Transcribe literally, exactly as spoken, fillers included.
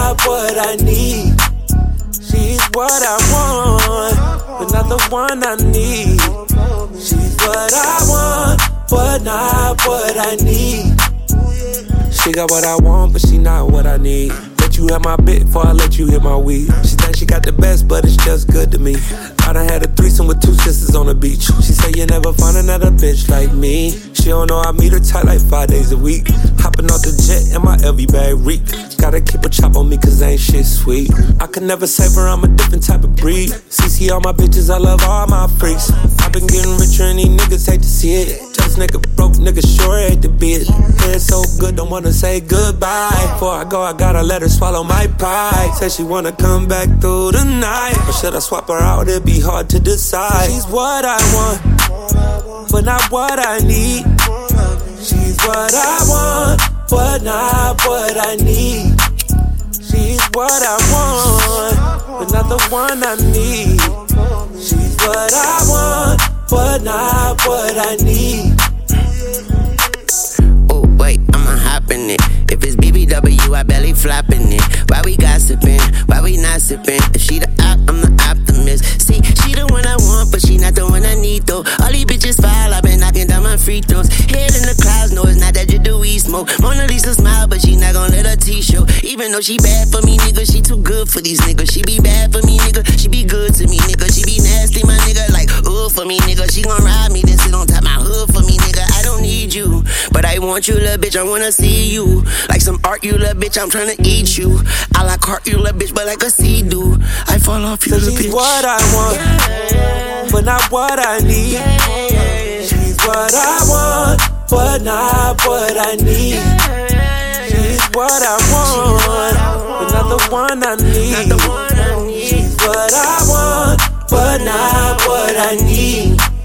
not what I need. She's what I want, but not the one I need. She's what I want, but not what I need. She got what I want, but she not what I need. Let you have my bit before I let you hit my weed. She thinks she got the best, but it's just good to me. I done had a threesome with two sisters on the beach. She say you never find another bitch like me. She don't know I meet her tight like five days a week. Hopping off the jet and my L V bag reek. Gotta keep a chop on me cause ain't shit sweet. I could never save her, I'm a different type of breed. C C all my bitches, I love all my freaks. I've been getting richer and these niggas hate to see it. Just nigga broke, nigga sure hate to be it. Head so good, don't wanna say goodbye. Before I go, I gotta let her swallow my pride. Say she wanna come back through the night, or should I swap her out? It'd be hard to decide. She's what I want, but not what I need. She's what I want, but not what I need. She's what I want, but not the one I need. She's what I want, but not what I need. Oh wait, I'ma hop in it. If it's B B W, I barely flopping it. Why we gossiping? Why we not sipping? If she the op, I'm the optimist. See, she the one I want, but she not the one I need though. All these bitches foul, I've been knocking down my free throws. Head in the clouds, no, it's not that you do we smoke. Mona Lisa smile, but she not gon' let her teeth show. Even though she bad for me, nigga, she too good for these niggas. She be bad for me, nigga, she be good to me, nigga. She be nasty, my nigga, like, ooh, for me, nigga. She gon' ride me, then sit on top my hood for me, nigga. I don't need you, but I want you, little bitch, I wanna see you. Like some art, you little bitch, I'm tryna eat you. I like heart, you little bitch, but like a seed do. I fall off you, little bitch. She's what I want, but not what I need. She's what I want, but not what I need. She's what I want, but not the one I need. She's what I want, but not what I need.